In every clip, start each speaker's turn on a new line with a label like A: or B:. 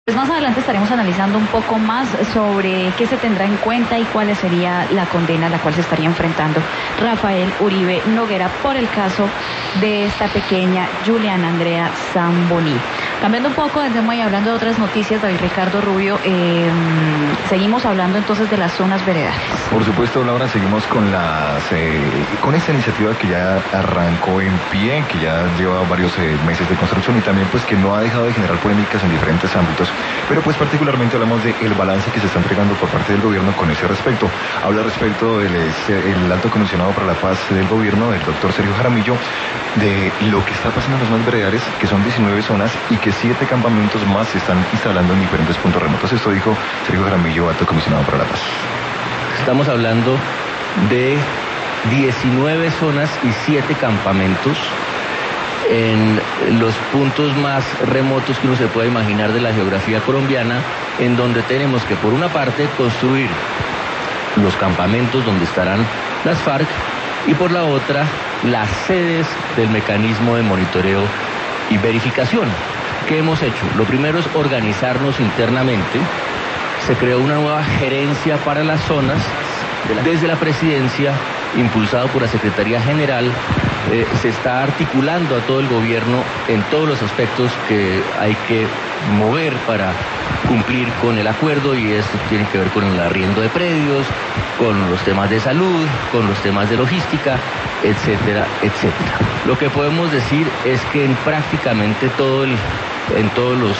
A: Pues más adelante estaremos analizando un poco más sobre qué se tendrá en cuenta y cuál sería la condena a la cual se estaría enfrentando Rafael Uribe Noguera por el caso de esta pequeña Juliana Andrea Zamboni. Cambiando un poco de tema y hablando de otras noticias, David Ricardo Rubio, seguimos hablando entonces de las zonas veredales.
B: Por supuesto, Laura, seguimos con esta iniciativa que ya arrancó en pie, que ya lleva varios meses de construcción y también pues que no ha dejado de generar polémicas en diferentes ámbitos, pero pues particularmente hablamos del balance que se está entregando por parte del gobierno con ese respecto. Habla respecto el alto comisionado para la paz del gobierno, el doctor Sergio Jaramillo, de lo que está pasando en las zonas veredales, que son 19 zonas y que 7 campamentos más se están instalando en diferentes puntos remotos. Esto dijo Sergio Jaramillo, alto comisionado para la paz.
C: Estamos hablando de 19 zonas y 7 campamentos en los puntos más remotos que uno se pueda imaginar de la geografía colombiana, en donde tenemos que, por una parte, construir los campamentos donde estarán las FARC y por la otra, las sedes del mecanismo de monitoreo y verificación. ¿Qué hemos hecho? Lo primero es organizarnos internamente. Se creó una nueva gerencia para las zonas desde la presidencia, impulsado por la Secretaría General. Se está articulando a todo el gobierno en todos los aspectos que hay que mover para cumplir con el acuerdo, y esto tiene que ver con el arriendo de predios, con los temas de salud, con los temas de logística, etcétera, etcétera. Lo que podemos decir es que en prácticamente en todos los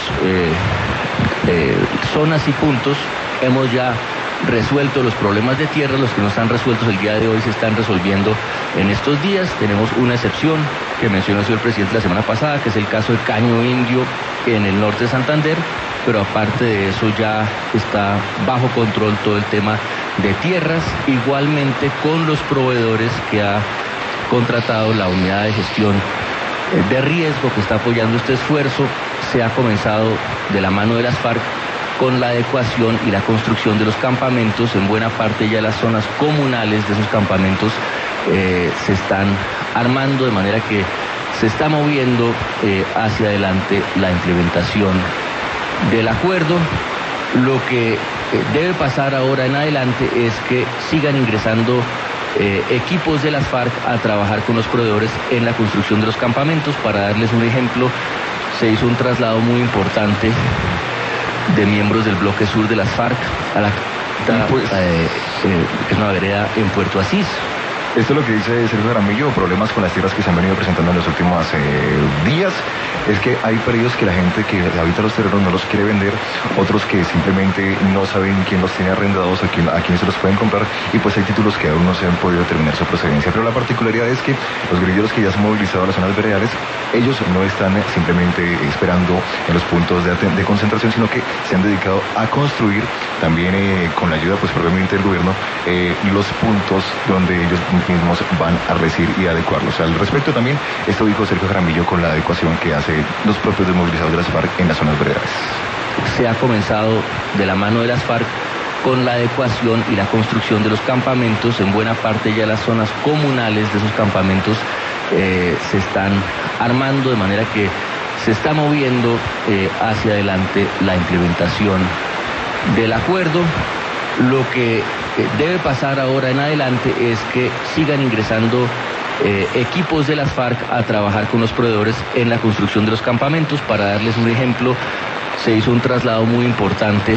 C: zonas y puntos hemos ya resuelto los problemas de tierra. Los que no están resueltos el día de hoy se están resolviendo en estos días. Tenemos una excepción que mencionó el señor presidente la semana pasada, que es el caso de Caño Indio en el norte de Santander, pero aparte de eso ya está bajo control todo el tema de tierras, igualmente con los proveedores que ha contratado la unidad de gestión de riesgo que está apoyando este esfuerzo. Se ha comenzado de la mano de las FARC con la adecuación y la construcción de los campamentos. En buena parte ya las zonas comunales de esos campamentos se están armando, de manera que se está moviendo hacia adelante la implementación del acuerdo. Lo que debe pasar ahora en adelante es que sigan ingresando equipos de las FARC a trabajar con los proveedores en la construcción de los campamentos. Para darles un ejemplo, se hizo un traslado muy importante de miembros del bloque sur de las FARC a la que es una vereda en Puerto Asís.
B: Esto es lo que dice Sergio Jaramillo, problemas con las tierras que se han venido presentando en los últimos días. Es que hay predios que la gente que habita los terrenos no los quiere vender, otros que simplemente no saben quién los tiene arrendados, a quién se los pueden comprar, y pues hay títulos que aún no se han podido determinar su procedencia. Pero la particularidad es que los guerrilleros que ya se han movilizado a las zonas veredales, ellos no están simplemente esperando en los puntos de concentración, sino que se han dedicado a construir también con la ayuda pues probablemente del gobierno los puntos donde ellos mismos van a residir y adecuarlos. Al respecto también, esto dijo Sergio Jaramillo con la adecuación que hace los propios desmovilizados de las FARC en las zonas veredales.
C: Se ha comenzado de la mano de las FARC con la adecuación y la construcción de los campamentos. En buena parte ya las zonas comunales de esos campamentos se están armando, de manera que se está moviendo hacia adelante la implementación del acuerdo. Lo que debe pasar ahora en adelante es que sigan ingresando equipos de las FARC a trabajar con los proveedores en la construcción de los campamentos. Para darles un ejemplo, se hizo un traslado muy importante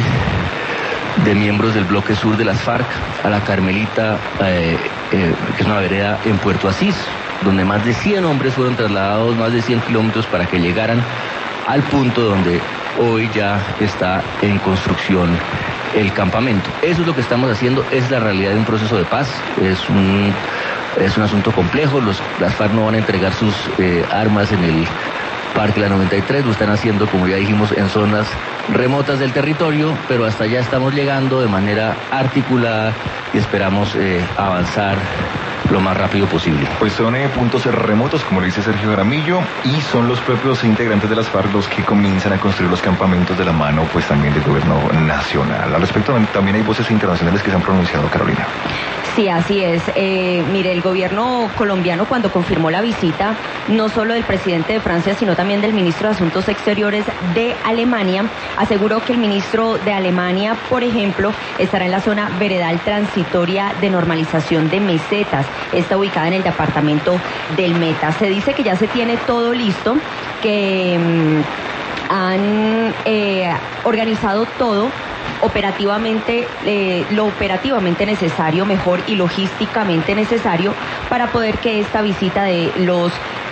C: de miembros del bloque sur de las FARC a la Carmelita, que es una vereda en Puerto Asís, donde más de 100 hombres fueron trasladados, más de 100 kilómetros para que llegaran al punto donde hoy ya está en construcción el campamento. Eso es lo que estamos haciendo, es la realidad de un proceso de paz. Es un asunto complejo. Las FARC no van a entregar sus armas en el Parque La 93, lo están haciendo, como ya dijimos, en zonas remotas del territorio, pero hasta allá estamos llegando de manera articulada y esperamos avanzar lo más rápido posible.
B: Pues son puntos remotos, como le dice Sergio Jaramillo, y son los propios integrantes de las FARC los que comienzan a construir los campamentos de la mano, pues también del gobierno nacional. Al respecto, también hay voces internacionales que se han pronunciado, Carolina.
D: Sí, así es. Mire, el gobierno colombiano cuando confirmó la visita, no solo del presidente de Francia, sino también del ministro de Asuntos Exteriores de Alemania, aseguró que el ministro de Alemania, por ejemplo, estará en la zona veredal transitoria de normalización de Mesetas. Está ubicada en el departamento del Meta. Se dice que ya se tiene todo listo, que han organizado todo operativamente, lo operativamente necesario, mejor, y logísticamente necesario para poder que esta visita del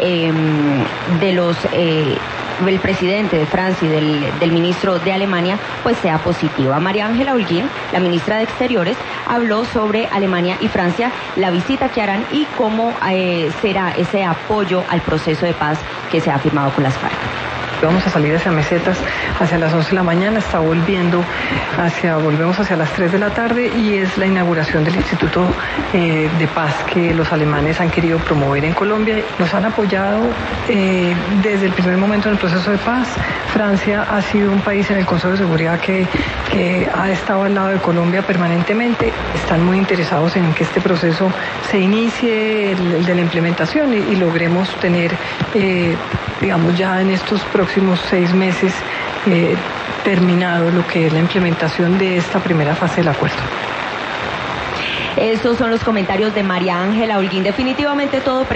D: presidente de Francia y del ministro de Alemania pues sea positiva. María Ángela Holguín, la ministra de Exteriores, habló sobre Alemania y Francia, la visita que harán y cómo será ese apoyo al proceso de paz que se ha firmado con las FARC.
E: Vamos a salir hacia Mesetas hacia las 11 de la mañana, volvemos hacia las 3 de la tarde y es la inauguración del Instituto de Paz que los alemanes han querido promover en Colombia. Nos han apoyado desde el primer momento en el proceso de paz. Francia ha sido un país en el Consejo de Seguridad que ha estado al lado de Colombia permanentemente. Están muy interesados en que este proceso se inicie, el de la implementación, y logremos tener, digamos, ya en estos próximos 6 meses terminado lo que es la implementación de esta primera fase del acuerdo.
D: Estos son los comentarios de María Ángela Holguín. Definitivamente todo